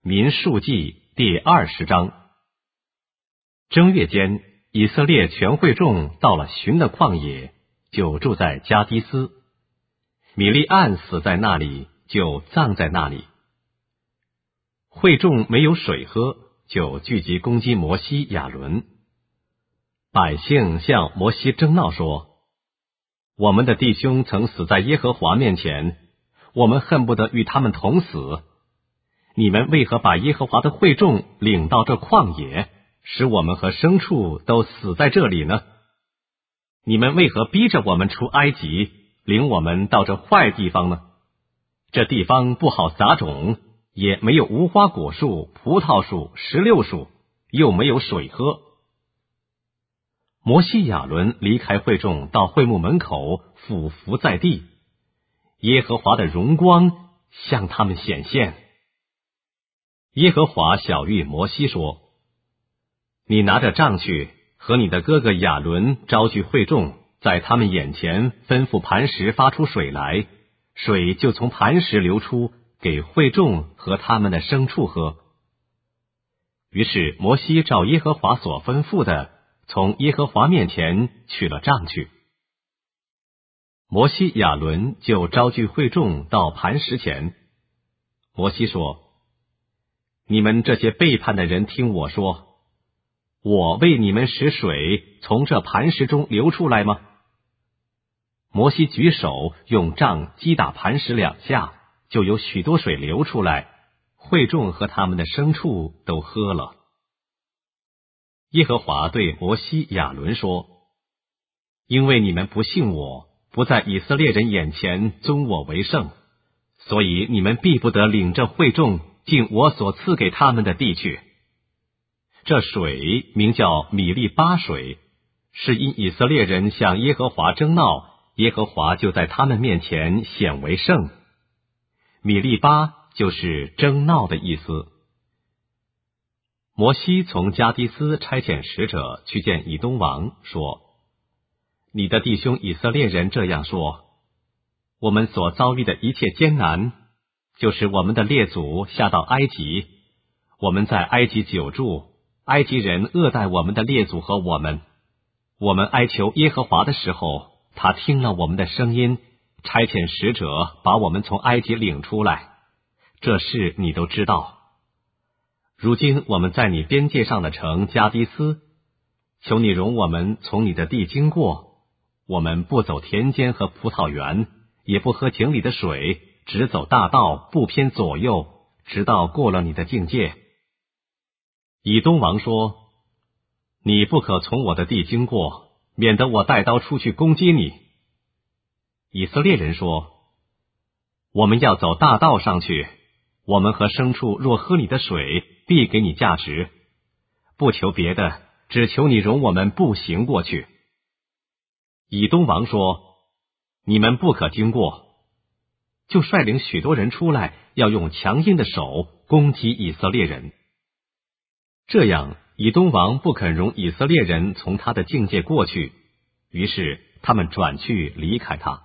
民数记第20章。正月间，以色列全会众到了寻的旷野，就住在加迪斯。米利暗死在那里，就葬在那里。会众没有水喝，就聚集攻击摩西、亚伦。百姓向摩西争闹说：我们的弟兄曾死在耶和华面前，我们恨不得与他们同死。你们为何把耶和华的会众领到这旷野，使我们和牲畜都死在这里呢？你们为何逼着我们出埃及，领我们到这坏地方呢？这地方不好撒种，也没有无花果树、葡萄树、石榴树，又没有水喝。摩西、亚伦离开会众，到会幕门口俯伏在地，耶和华的荣光向他们显现。耶和华晓谕摩西说：你拿着杖去，和你的哥哥亚伦招聚会众，在他们眼前吩咐磐石发出水来，水就从磐石流出，给会众和他们的牲畜喝。于是摩西照耶和华所吩咐的，从耶和华面前取了杖去。摩西、亚伦就招聚会众到磐石前。摩西说：你们这些背叛的人，听我说，我为你们使水从这磐石中流出来吗？摩西举手用杖击打磐石2下，就有许多水流出来，会众和他们的牲畜都喝了。耶和华对摩西、亚伦说：因为你们不信我，不在以色列人眼前尊我为圣，所以你们必不得领着会众进我所赐给他们的地去。这水名叫米利巴水，是因以色列人向耶和华争闹，耶和华就在他们面前显为圣。米利巴就是争闹的意思。摩西从加迪斯差遣使者去见以东王，说：你的弟兄以色列人这样说，我们所遭遇的一切艰难，就是我们的列祖下到埃及，我们在埃及久住，埃及人恶待我们的列祖和我们。我们哀求耶和华的时候，他听了我们的声音，差遣使者把我们从埃及领出来。这事你都知道。如今我们在你边界上的城加迪斯，求你容我们从你的地经过，我们不走田间和葡萄园，也不喝井里的水，只走大道，不偏左右，直到过了你的境界。以东王说：你不可从我的地经过，免得我带刀出去攻击你。以色列人说：我们要走大道上去，我们和牲畜若喝你的水，必给你价值，不求别的，只求你容我们步行过去。以东王说：你们不可经过，就率领许多人出来，要用强硬的手攻击以色列人。这样，以东王不肯容以色列人从他的境界过去，于是他们转去离开他。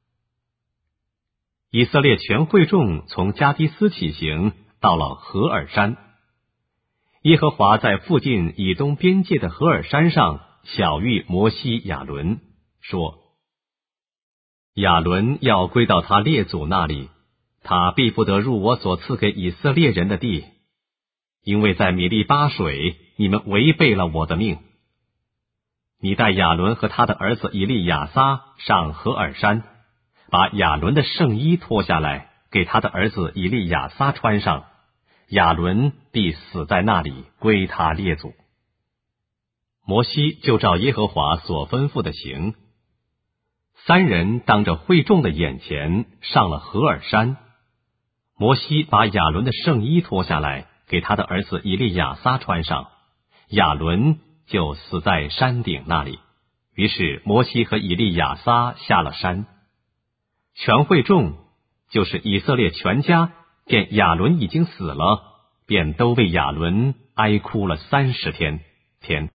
以色列全会众从加迪斯起行，到了何珥山。耶和华在附近以东边界的何珥山上晓谕摩西、亚伦，说：亚伦要归到他列祖那里，他必不得入我所赐给以色列人的地，因为在米利巴水，你们违背了我的命。你带亚伦和他的儿子以利亚撒上何珥山，把亚伦的圣衣脱下来，给他的儿子以利亚撒穿上，亚伦必死在那里，归他列祖。摩西就照耶和华所吩咐的行。3人当着会众的眼前上了何珥山。摩西把亚伦的圣衣脱下来，给他的儿子以利亚撒穿上，亚伦就死在山顶那里。于是摩西和以利亚撒下了山。全会众，就是以色列全家，见亚伦已经死了，便都为亚伦哀哭了30天。